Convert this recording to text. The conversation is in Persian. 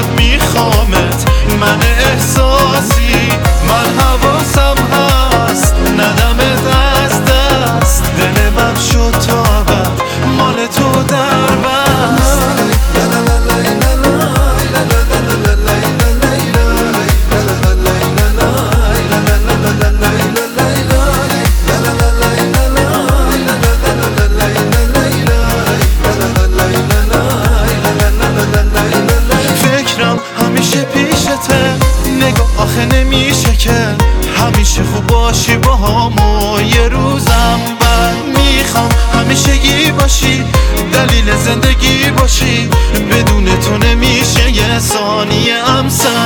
فقط میخوامت، من احساسی، من حواسم هست ندمت از دست، دل من شد تا ابد مال تو در بست. فکرم همیشه پیشته، نگاه آخه نمیشه که همیشه خوب باشی با همو، یه روزم بد میخوام همیشگی باشی، دلیل زندگی باشی، بدون تو نمیشه یه ثانیه هم سر.